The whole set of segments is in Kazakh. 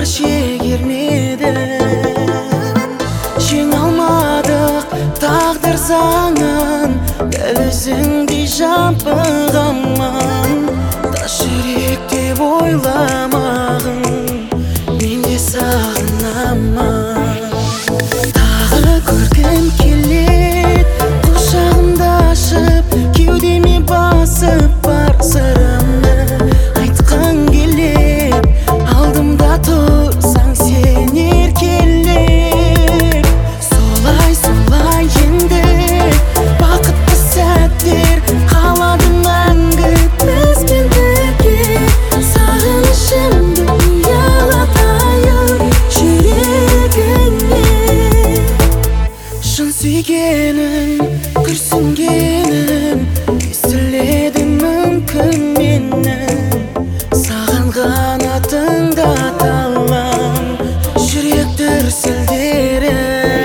бар шегермеді. Жеңе алмадық тағдыр заңын, дәл өзіңдей жабығамын. Тас жүрек деп ойламағын, мен де сағынамын. Тағы көргім келет, құшағымды ашып, кеудеме басып бар сырымды айтқан келет. Алдымда тұрсаң сен еркелеп, солай енді бақытты сәттер қалады мәңгі бізбен бірге. Сағынышымды ұялатайын жүрегіңе. Шын сүйгенім, күрсінгенім естіледі мүмкін менің. Саған ғана тыңдаталам жүрек дүрсілдерін.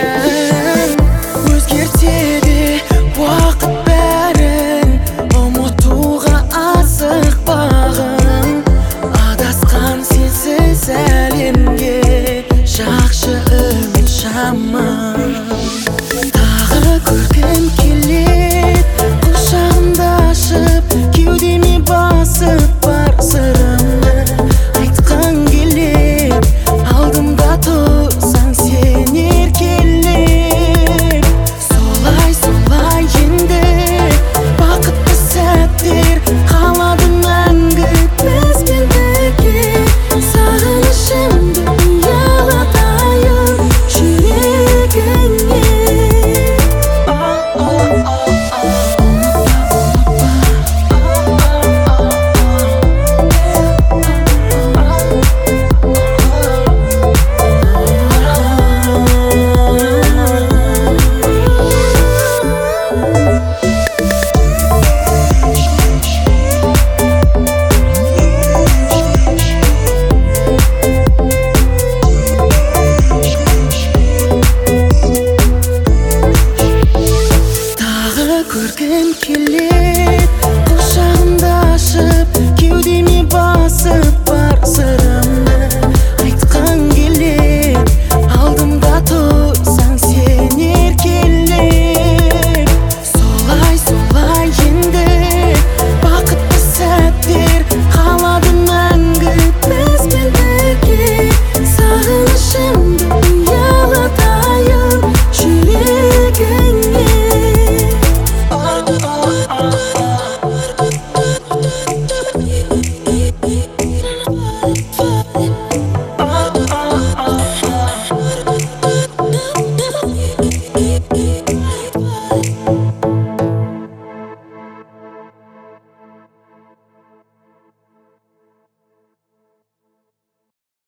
Өзгертеді уақыт бәрін, ұмытуға асықпағын. Адасқан сенсіз әлемге жақшы үміт шамын. Тағы көргім келет, құшағымды ашып, кеудеме басып бар сырымды айтқан келет. Алдымда тұрсаң сен еркелеп, солай енді бақытты сәттер қалады мәңгі бізбен бірге. Сағынышымды ұялатайын жүрегіңе. Көргім келет, құшағымды ашып, кеудеме басып бар сырымды айтқан келет. Алдымда тұрсаң сен еркелеп, солай енді бақытты сәттер қалады мәңгі бізбен бірге. Сағынышымды ұялатайын жүрегіңе.